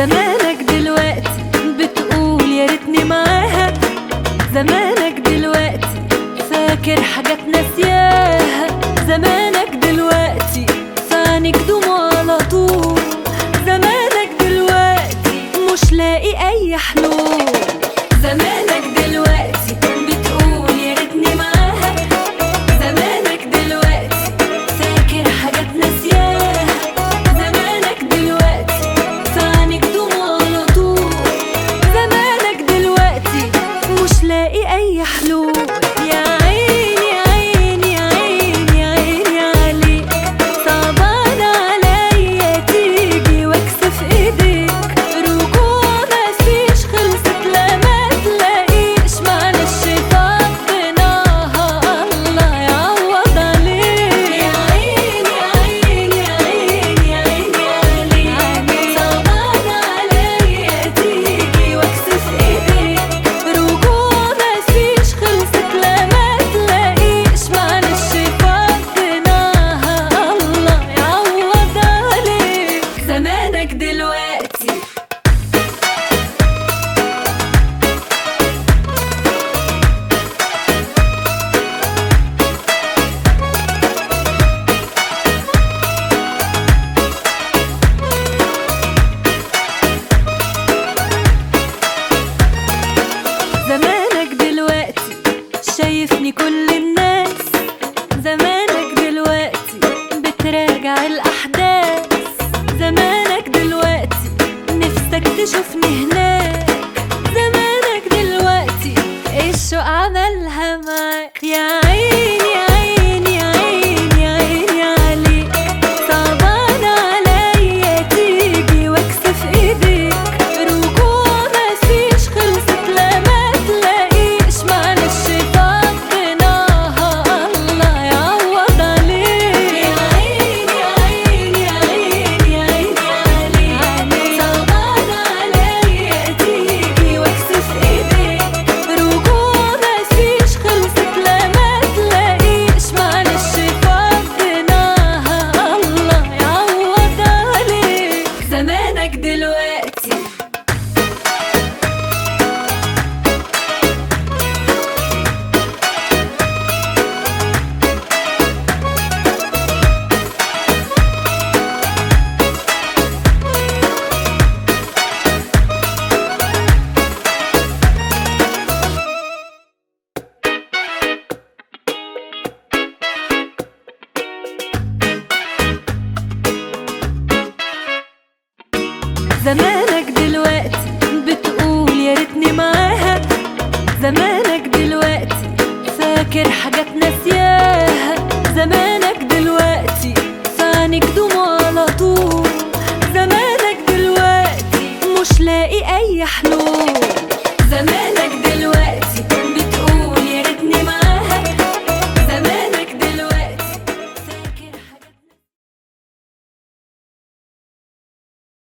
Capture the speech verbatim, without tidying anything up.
زمانك دلوقتي بتقول يا ريتني معاها، زمانك دلوقتي فاكر حاجات ناسياها، زمانك دلوقتي فانك دموع على طول، زمانك دلوقتي مش لاقي اي حلول، زمانك دلوقتي بتقول يا ريتني معاها، زمانك دلوقتي فاكر حاجات ناسياها، زمانك دلوقتي فانك دموع على طول، زمانك دلوقتي مش لاقي اي حلول. يا عيني يا عيني يا عيني يا عيني عليك، صعبان عليا تيجي واكسف ايديك، رجوع مفيش خلصت لا ما تلاقيش، معلش فضيناها الله يعوض عليك. يا عيني يا عيني يا عيني يا عيني عليك، صعبان عليا تيجي واكسف ايديك، رجوع مفيش خلصت لا ما تلاقيش، معلش فضيناها الله يعوض عليك. زمانك دلوقتي زمانك دلوقتي شايفني كل الناس، زمانك دلوقتي بتراجع الأحداث، زمانك دلوقتي نفسك تشوفني هناك، زمانك دلوقتي الشوق عملها معاك. يا عيني يا عيني يا عيني يا عيني عليك، صعبان عليا تيجي واكسف ايديك، رجوع مفيش خلصت لا ما تلاقيش، معلش فضيناها الله يعوض عليك. يا عيني يا عيني يا عيني يا عيني عليك، صعبان عليا تيجي واكسف ايديك، رجوع مفيش خلصت لا ما تلاقيش، معلش فضيناها الله يعوض عليك. زمانك دلوقتي زمانك دلوقتي بتقول يا ريتني معاها، زمانك دلوقتي فاكر حاجات ناسياها، زمانك دلوقتي فانك دموع